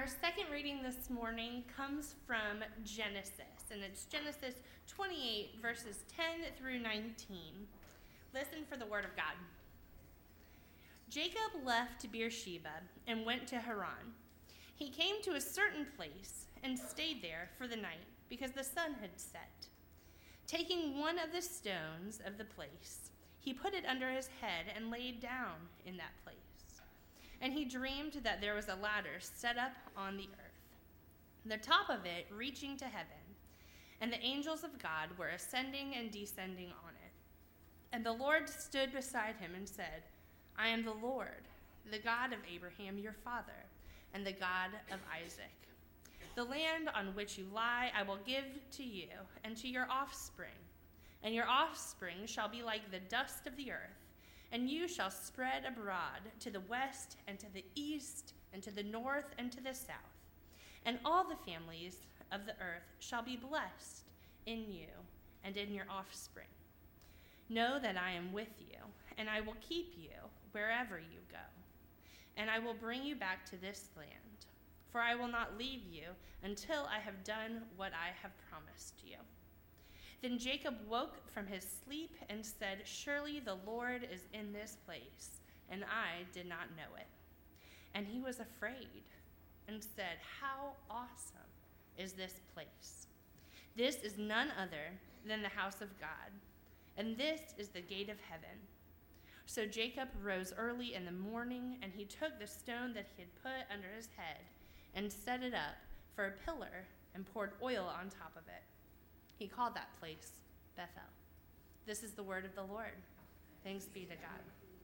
Our second reading this morning comes from Genesis, and it's Genesis 28, verses 10 through 19. Listen for the word of God. Jacob left Beersheba and went to Haran. He came to a certain place and stayed there for the night because the sun had set. Taking one of the stones of the place, he put it under his head and laid down in that place. And he dreamed that there was a ladder set up on the earth, the top of it reaching to heaven, and the angels of God were ascending and descending on it. And the Lord stood beside him and said, I am the Lord, the God of Abraham your father, and the God of Isaac. The land on which you lie I will give to you and to your offspring, and your offspring shall be like the dust of the earth. And you shall spread abroad to the west and to the east and to the north and to the south. And all the families of the earth shall be blessed in you and in your offspring. Know that I am with you, and I will keep you wherever you go. And I will bring you back to this land, for I will not leave you until I have done what I have promised you. Then Jacob woke from his sleep and said, Surely the Lord is in this place, and I did not know it. And he was afraid and said, How awesome is this place! This is none other than the house of God, and this is the gate of heaven. So Jacob rose early in the morning, and he took the stone that he had put under his head and set it up for a pillar and poured oil on top of it. He called that place Bethel. This is the word of the Lord. Thanks be to God.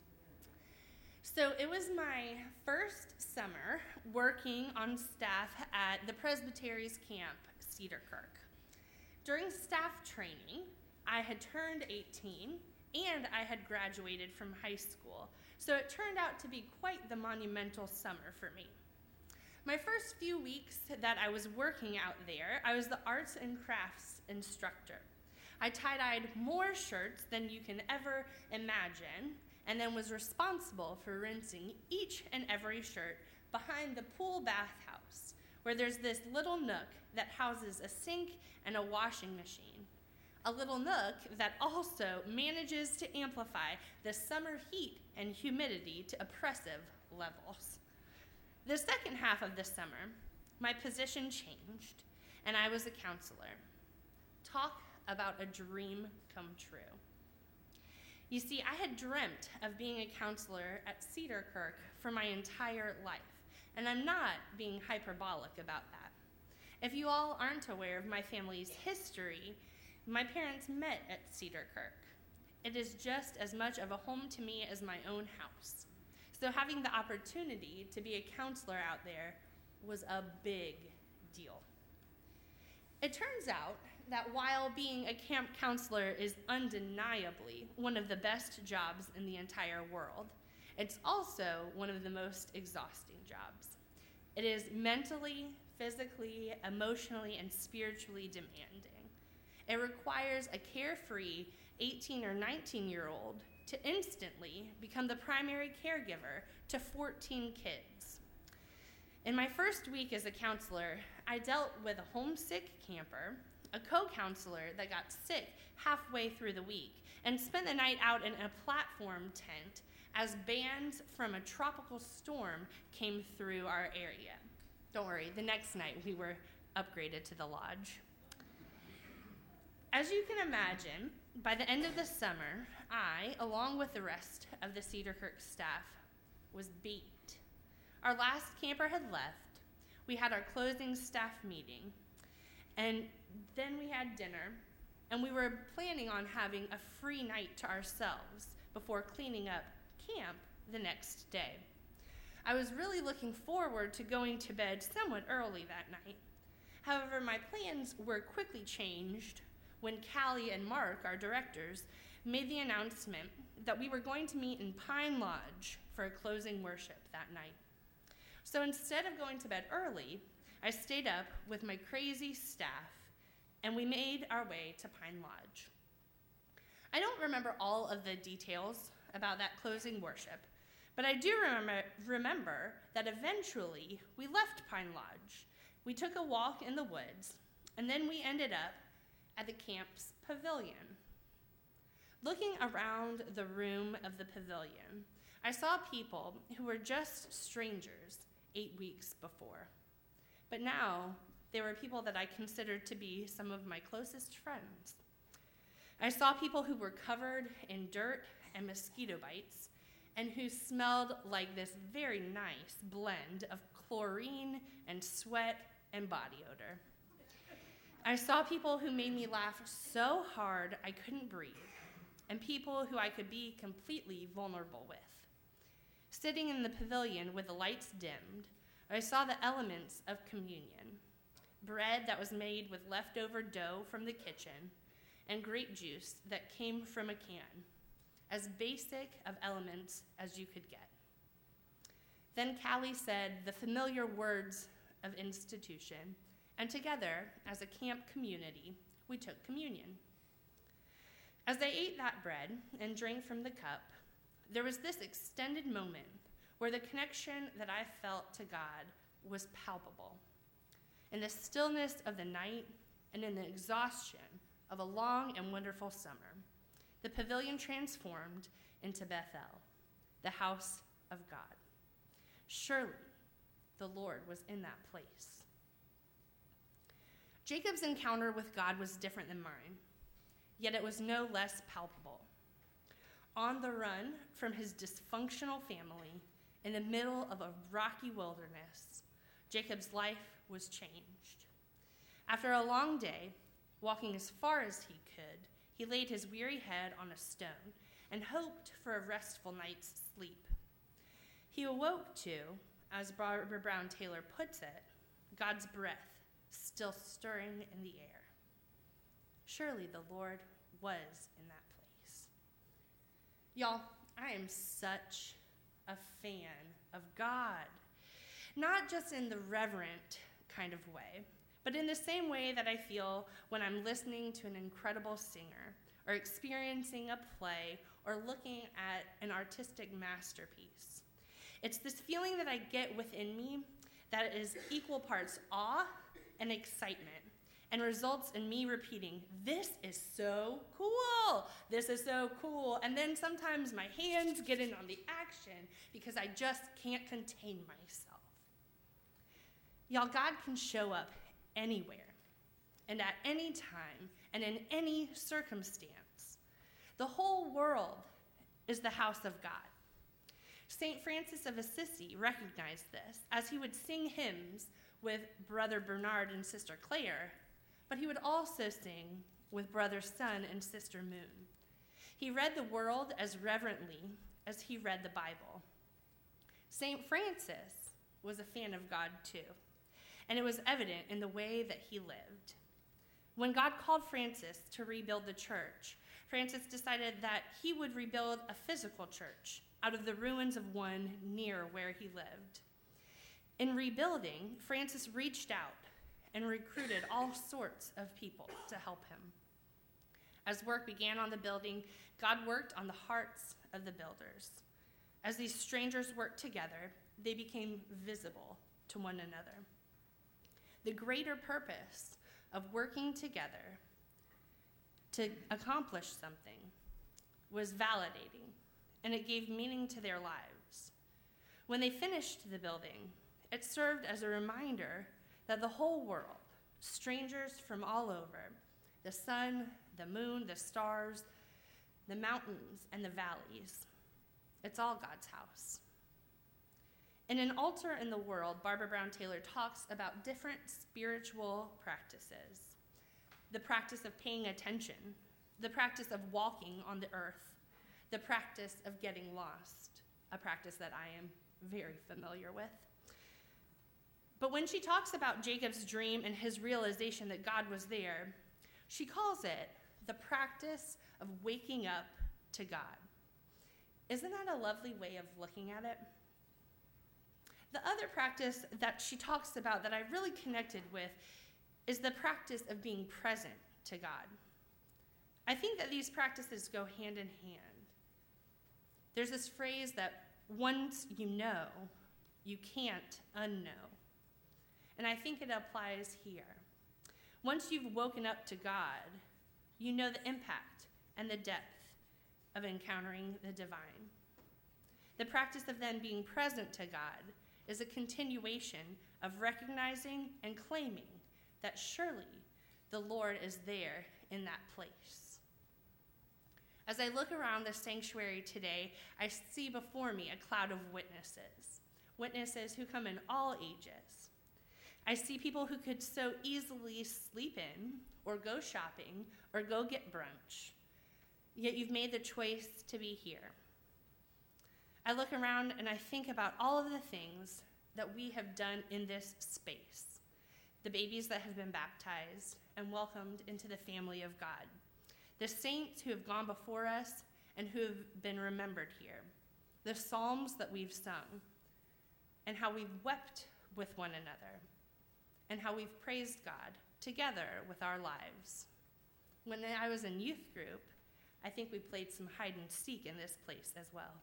So it was my first summer working on staff at the Presbytery's camp, Cedar Kirk. During staff training, I had turned 18 and I had graduated from high school. So it turned out to be quite the monumental summer for me. My first few weeks that I was working out there, I was the arts and crafts instructor. I tie-dyed more shirts than you can ever imagine, and then was responsible for rinsing each and every shirt behind the pool bathhouse, where there's this little nook that houses a sink and a washing machine. A little nook that also manages to amplify the summer heat and humidity to oppressive levels. The second half of the summer, my position changed, and I was a counselor. Talk about a dream come true. You see, I had dreamt of being a counselor at Cedar Kirk for my entire life, and I'm not being hyperbolic about that. If you all aren't aware of my family's history, my parents met at Cedar Kirk. It is just as much of a home to me as my own house. So having the opportunity to be a counselor out there was a big deal. It turns out that while being a camp counselor is undeniably one of the best jobs in the entire world, it's also one of the most exhausting jobs. It is mentally, physically, emotionally, and spiritually demanding. It requires a carefree 18 or 19-year-old to instantly become the primary caregiver to 14 kids. In my first week as a counselor, I dealt with a homesick camper, a co-counselor that got sick halfway through the week, and spent the night out in a platform tent as bands from a tropical storm came through our area. Don't worry, the next night we were upgraded to the lodge. As you can imagine, by the end of the summer, I, along with the rest of the Cedar Kirk staff, was beat. Our last camper had left. We had our closing staff meeting, and then we had dinner, and we were planning on having a free night to ourselves before cleaning up camp the next day. I was really looking forward to going to bed somewhat early that night. However, my plans were quickly changed when Callie and Mark, our directors, made the announcement that we were going to meet in Pine Lodge for a closing worship that night. So instead of going to bed early, I stayed up with my crazy staff, and we made our way to Pine Lodge. I don't remember all of the details about that closing worship, but I do remember that eventually we left Pine Pine Lodge. We took a walk in the woods, and then we ended up at the camp's pavilion. Looking around the room of the pavilion, I saw people who were just strangers 8 weeks before. But now, they were people that I considered to be some of my closest friends. I saw people who were covered in dirt and mosquito bites, and who smelled like this very nice blend of chlorine and sweat and body odor. I saw people who made me laugh so hard I couldn't breathe, and people who I could be completely vulnerable with. Sitting in the pavilion with the lights dimmed, I saw the elements of communion: bread that was made with leftover dough from the kitchen, and grape juice that came from a can, as basic of elements as you could get. Then Callie said the familiar words of institution, and together, as a camp community, we took communion. As I ate that bread and drank from the cup, there was this extended moment where the connection that I felt to God was palpable. In the stillness of the night and in the exhaustion of a long and wonderful summer, the pavilion transformed into Bethel, the house of God. Surely the Lord was in that place. Jacob's encounter with God was different than mine, yet it was no less palpable. On the run from his dysfunctional family in the middle of a rocky wilderness, Jacob's life was changed. After a long day, walking as far as he could, he laid his weary head on a stone and hoped for a restful night's sleep. He awoke to, as Barbara Brown Taylor puts it, God's breath still stirring in the air. Surely the Lord was in that place. Y'all, I am such a fan of God. Not just in the reverent kind of way, but in the same way that I feel when I'm listening to an incredible singer, or experiencing a play, or looking at an artistic masterpiece. It's this feeling that I get within me that is equal parts awe and excitement, and results in me repeating, "This is so cool! This is so cool!" And then sometimes my hands get in on the action because I just can't contain myself. Y'all, God can show up anywhere and at any time and in any circumstance. The whole world is the house of God. St. Francis of Assisi recognized this as he would sing hymns with Brother Bernard and Sister Claire, but he would also sing with Brother Sun and Sister Moon. He read the world as reverently as he read the Bible. St. Francis was a fan of God too, and it was evident in the way that he lived. When God called Francis to rebuild the church, Francis decided that he would rebuild a physical church out of the ruins of one near where he lived. In rebuilding, Francis reached out and recruited all sorts of people to help him. As work began on the building, God worked on the hearts of the builders. As these strangers worked together, they became visible to one another. The greater purpose of working together to accomplish something was validating, and it gave meaning to their lives. When they finished the building, it served as a reminder that the whole world, strangers from all over, the sun, the moon, the stars, the mountains, and the valleys, it's all God's house. In An Altar in the World, Barbara Brown Taylor talks about different spiritual practices: the practice of paying attention, the practice of walking on the earth, the practice of getting lost, a practice that I am very familiar with. But when she talks about Jacob's dream and his realization that God was there, she calls it the practice of waking up to God. Isn't that a lovely way of looking at it? The other practice that she talks about that I really connected with is the practice of being present to God. I think that these practices go hand in hand. There's this phrase that once you know, you can't unknow. and I think it applies here. Once you've woken up to God, you know the impact and the depth of encountering the divine. The practice of then being present to God is a continuation of recognizing and claiming that surely the Lord is there in that place. As I look around the sanctuary today, I see before me a cloud of witnesses who come in all ages. I see people who could so easily sleep in, or go shopping, or go get brunch, yet you've made the choice to be here. I look around and I think about all of the things that we have done in this space, the babies that have been baptized and welcomed into the family of God, the saints who have gone before us and who have been remembered here, the psalms that we've sung, and how we've wept with one another, and how we've praised God together with our lives. When I was in youth group, I think we played some hide and seek in this place as well.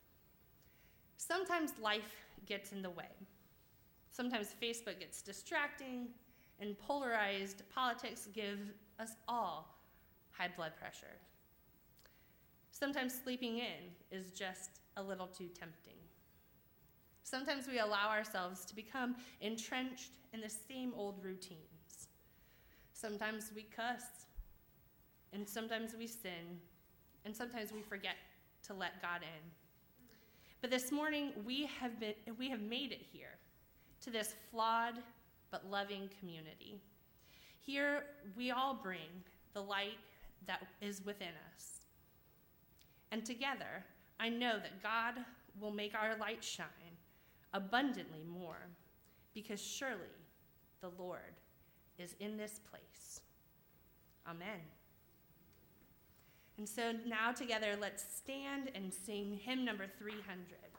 Sometimes life gets in the way. Sometimes Facebook gets distracting, and polarized politics give us all high blood pressure. Sometimes sleeping in is just a little too tempting. Sometimes we allow ourselves to become entrenched in the same old routines. Sometimes we cuss, and sometimes we sin, and sometimes we forget to let God in. But this morning, we have made it here to this flawed but loving community. Here, we all bring the light that is within us. And together, I know that God will make our light shine abundantly more, because surely the Lord is in this place. Amen. And so now together, let's stand and sing hymn number 300.